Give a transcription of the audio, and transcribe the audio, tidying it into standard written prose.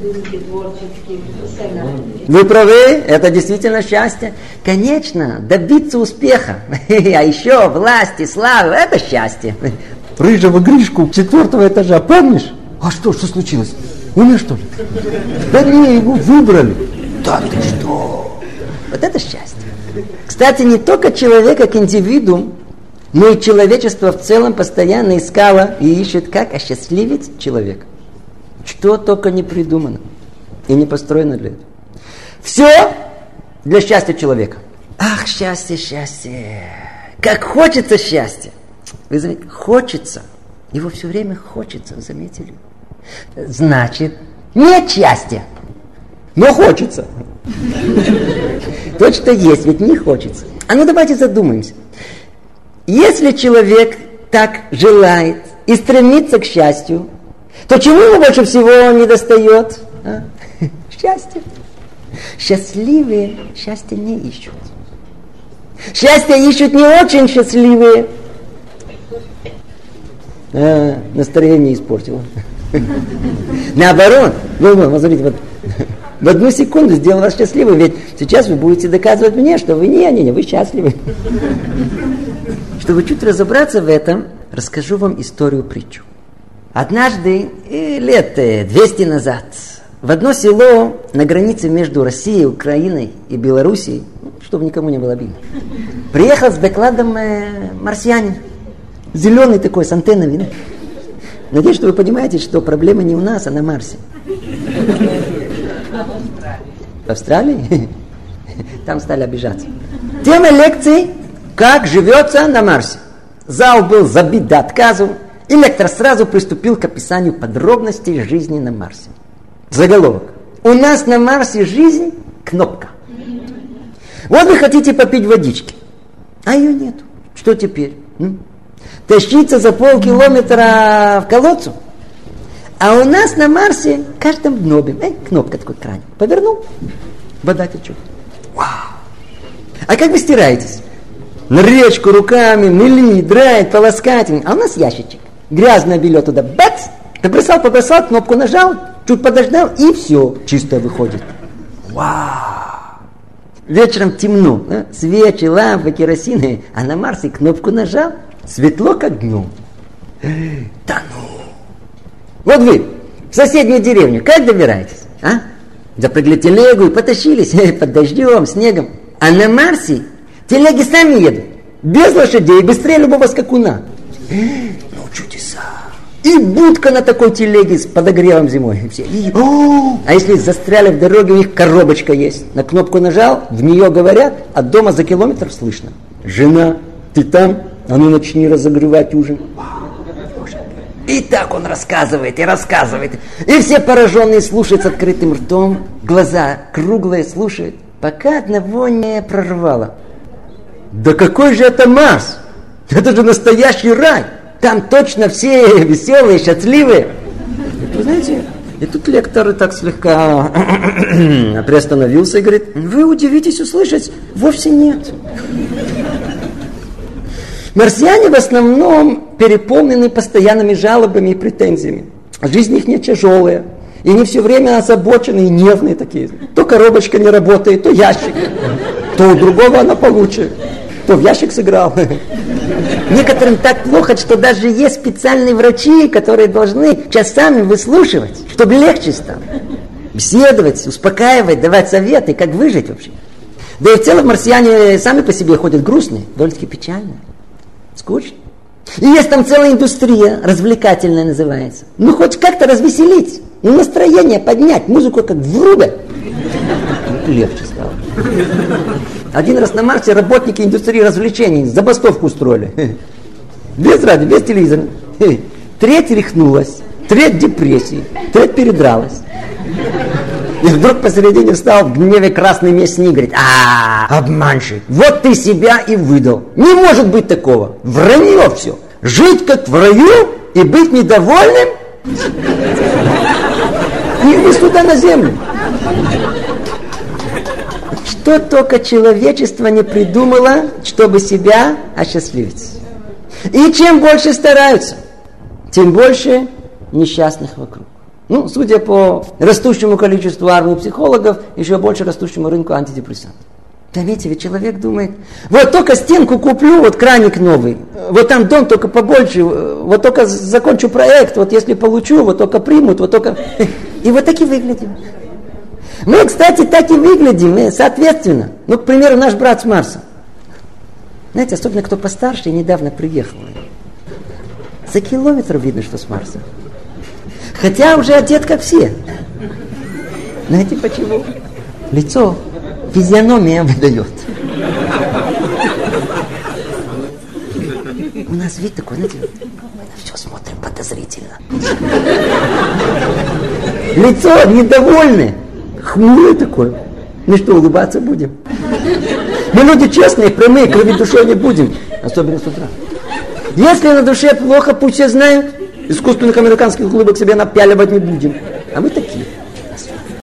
Вы правы, это действительно счастье. Конечно, добиться успеха, а еще власти, славы, это счастье. Рыжего Гришку 4-го этажа, помнишь? А что случилось? Умер, что ли? Да не, его выбрали. Да ты что? Вот это счастье. Кстати, не только человек как индивидуум, но и человечество в целом постоянно искало и ищет, как осчастливить человека. Что только не придумано и не построено для этого. Все для счастья человека. Ах, счастье, счастье. Как хочется счастья. Вы заметили? Хочется. Его все время хочется, вы заметили? Значит, нет счастья, но хочется. То, что есть, ведь не хочется. А ну давайте задумаемся. Если человек так желает и стремится к счастью, то чему ему больше всего не достает? Счастье. Счастливые счастья не ищут. Счастье ищут не очень счастливые. Настроение испортило. Наоборот, смотрите, вот в одну секунду сделал вас счастливым, ведь сейчас вы будете доказывать мне, что вы не, вы счастливы. Чтобы чуть разобраться в этом, расскажу вам историю-притчу. Однажды, лет 200 назад, в одно село на границе между Россией, Украиной и Белоруссией, чтобы никому не было обидно, приехал с докладом марсианин. Зеленый такой, с антеннами. Надеюсь, что вы понимаете, что проблема не у нас, а на Марсе. В Австралии? Там стали обижаться. Тема лекции «Как живется на Марсе». Зал был забит до отказу, и лектор сразу приступил к описанию подробностей жизни на Марсе. Заголовок. У нас на Марсе жизнь – кнопка. Вот вы хотите попить водички, а ее нету. Что теперь? Тащиться за полкилометра в колодцу? А у нас на Марсе в каждом днобе кнопка такой краник. Повернул, вода течет. Вау! А как вы стираетесь? На речку руками, мылить, драть, полоскать. А у нас ящичек. Грязное белье туда, бац! Побросал, кнопку нажал, чуть подождал, и все, чистое выходит. Вау! Вечером темно, свечи, лампы, керосины, а на Марсе кнопку нажал, светло как днем. Да ну! Вот вы в соседнюю деревню как добираетесь? Запрыгли телегу и потащились под дождем, снегом. А на Марсе телеги сами едут, без лошадей, быстрее любого скакуна. Ну, чудеса. И будка на такой телеге с подогревом зимой. А если застряли в дороге, у них коробочка есть. На кнопку нажал, в нее говорят, а дома за километр слышно. Жена, ты там? А ну начни разогревать ужин. И так он рассказывает, и рассказывает. И все пораженные слушают с открытым ртом, глаза круглые слушают, пока одного не прорвало. Да какой же это Марс? Это же настоящий рай. Там точно все веселые, счастливые. Вы знаете, и тут лектор так слегка приостановился и говорит, вы удивитесь услышать, вовсе нет. Марсиане в основном переполнены постоянными жалобами и претензиями. Жизнь их не тяжелая. И они все время озабоченные и нервные такие. То коробочка не работает, то ящик. То у другого она получше. То в ящик сыграл. Некоторым так плохо, что даже есть специальные врачи, которые должны часами выслушивать, чтобы легче стало. Беседовать, успокаивать, давать советы, как выжить вообще. Да и в целом марсиане сами по себе ходят грустные, довольно-таки печальные. Скучно. И есть там целая индустрия, развлекательная называется. Ну, хоть как-то развеселить, настроение поднять, музыку как врубят. Легче стало. Один раз на Марсе работники индустрии развлечений забастовку устроили. Без радио, без телевизора. Треть рехнулась, треть депрессии, треть передралась. И вдруг посередине встал в гневе красный мясник, говорит, обманщик, вот ты себя и выдал. Не может быть такого. Вранье все. Жить как в раю и быть недовольным? И сюда на землю. Что только человечество не придумало, чтобы себя осчастливить. И чем больше стараются, тем больше несчастных вокруг. Ну, судя по растущему количеству армии психологов, еще больше растущему рынку антидепрессантов. Заметьте, ведь человек думает, вот только стенку куплю, вот краник новый, вот там дом только побольше, вот только закончу проект, вот если получу, вот только примут, вот только... И вот так и выглядим. Мы, кстати, так и выглядим, соответственно. Ну, к примеру, наш брат с Марса. Знаете, особенно кто постарше и недавно приехал. За километр видно, что с Марса. Хотя уже одет как все. Знаете почему? Лицо, физиономия выдает. У нас вид такой, знаете, мы на все смотрим подозрительно. Лицо недовольное, хмурое такое. Мы что, улыбаться будем? Мы люди честные, прямые, крови душой не будем. Особенно с утра. Если на душе плохо, пусть все знают. Искусственных американских улыбок себе напяливать не будем. А мы такие.